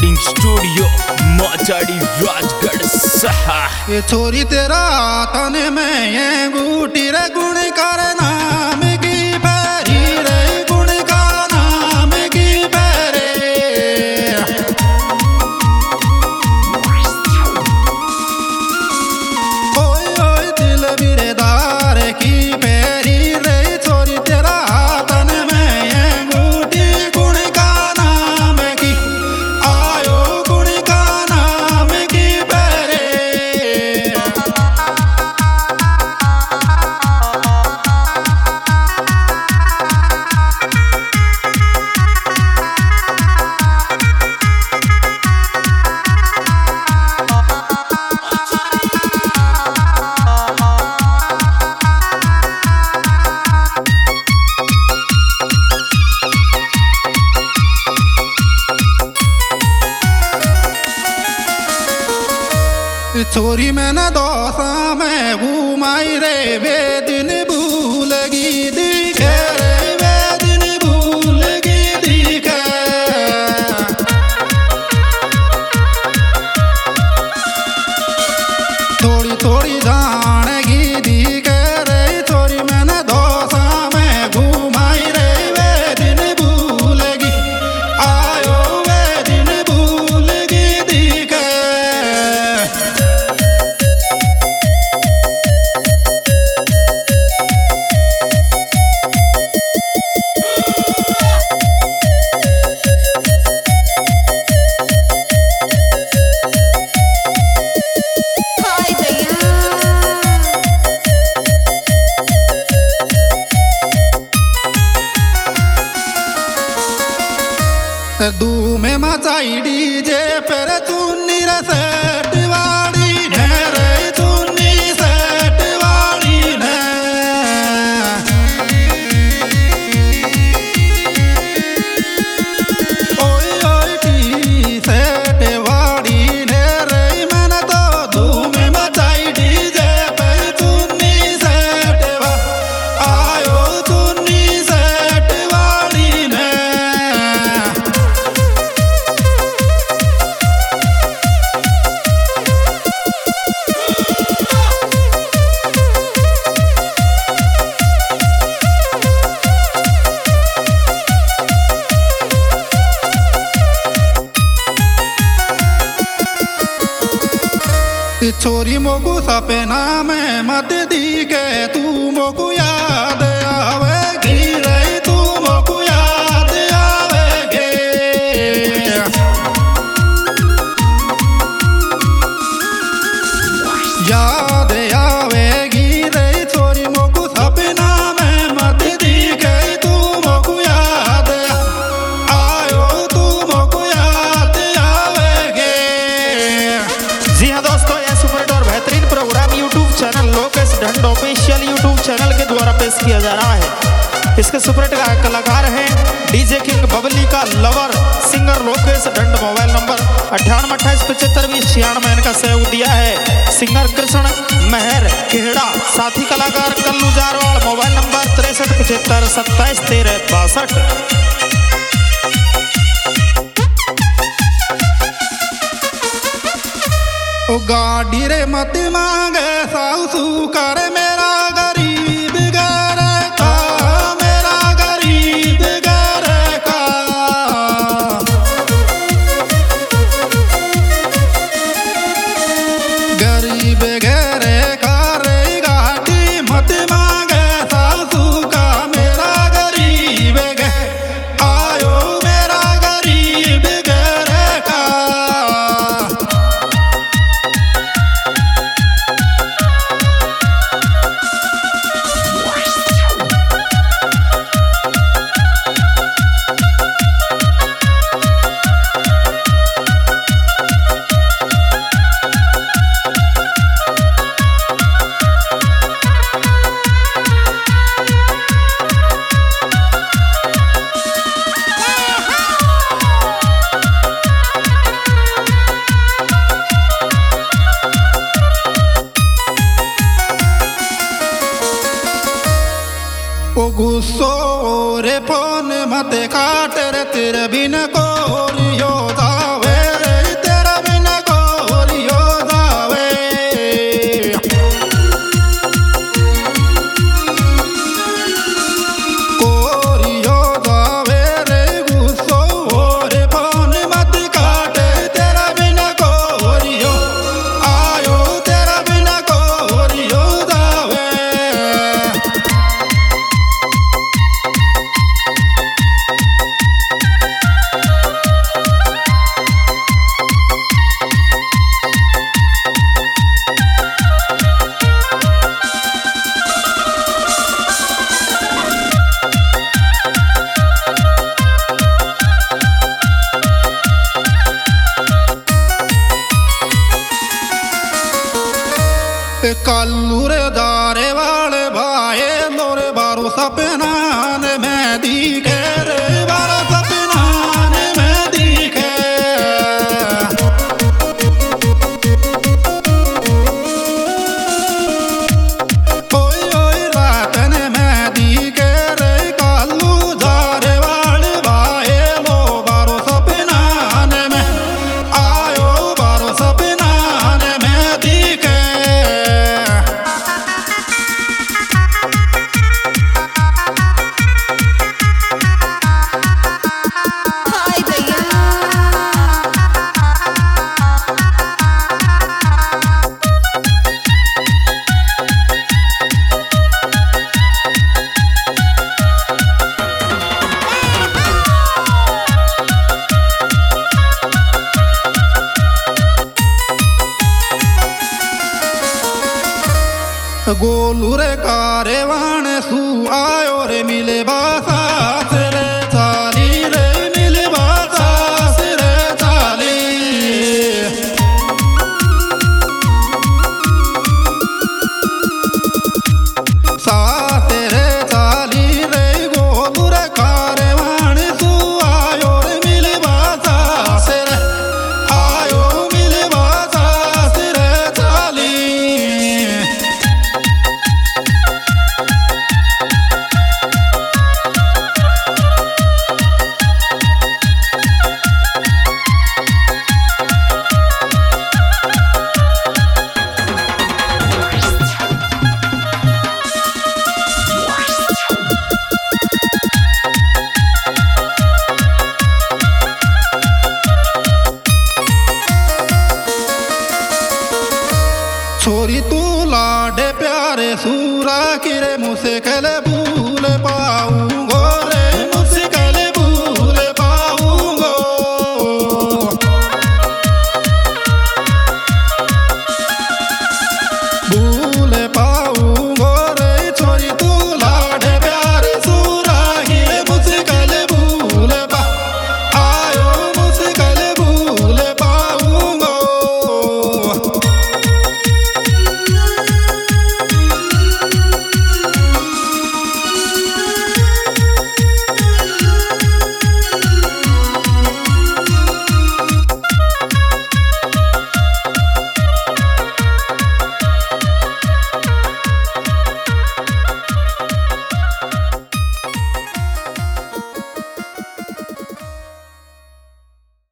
Recording studio Machadi Rajgarh सहा। ये छोरी तेरा तने में ये अंगूठी रे गुण कर नाम की पैरी रे गुण का नाम की पैरे ओए ओए दिल बिरेदार की पैरी रे छोरी तेरा तने में ये अंगूठी गुण का नाम की आयो गुण का नाम की पैरे छोरी में न दोसा में घूमाई रे वे दिन भूल गी दिखे रे वे दिन भूल गी दिखे थोड़ी थोड़ी जानेगी दिखे रे छोरी में न दोसा में घूमाई रे वे दिन भूल गी आयो वे दिन भूल गी दिखे दू में मचाई डीजे पर चुन्नी रे सेट वाली ने रे चुन्नी सेट वाली ने ओए ओए टी सेट वाली ने रे मैंने तो दू में मचाई डीजे पर चुन्नी सेट वा आयो चुन्नी सेट वाली ने छोरी मोकू सपना में मत दिखे तू मोकू याद आवेगी रे तू मोकू याद आवेगी याद आवेगी रे छोरी मोकू सपना में मत दिखे तू मोकू याद आयो तू मोकू याद आवेगी। जी हाँ दोस्तों, यह सुपर और बेहतरीन programme YouTube channel Lokesh Dhand official YouTube channel के द्वारा पेश किया जा रहा है। इसके सुपर कलाकार हैं डीजे किंग बबली का lover singer Lokesh Dhand. Mobile number 9828752096 इनका सहयोग दिया है सिंगर कृष्ण मेहर खेड़ा। साथी कलाकार कल्लू जारवाल। Mobile number 6375271362। ओ गाड़ी रे मत मांगे सासू कर मेरा गरीब घर का मेरा गरीब घर का गरीब घर का रे गाड़ी मत मांगे सासू का मेरा गरीब घर आयो मेरा गरीब घर का ओ गुस्सो रे फोन मत काट रे तेरे बिन कोरियो जावे सपनान में दिखे रे बारो सपनान में दिखे ओए ओए रातन में दिखे रे कालू जारे वाले भाए लो बारो सपनान में आयो बारो सपनान में दिखे हाय भैया गोलू रे कारवान सू आयो रे मिले बासास रे चाली रे मिले बासास रे चाली सास रे चाली रे गोलू रे कारवान सू आयो रे मिले बासास रे आयो मिले बासास रे चाली छोरी तू लाडे प्यारे सूरा किरे मुझसे कले भूल पाऊ